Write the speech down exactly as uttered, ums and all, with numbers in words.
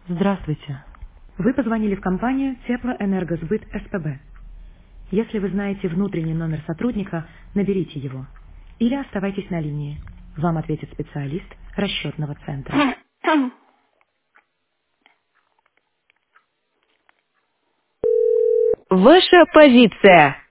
Здравствуйте. Вы позвонили в компанию Теплоэнергосбыт СПБ. Если вы знаете внутренний номер сотрудника, наберите его. Или оставайтесь на линии. Вам ответит специалист расчетного центра. Ваша позиция.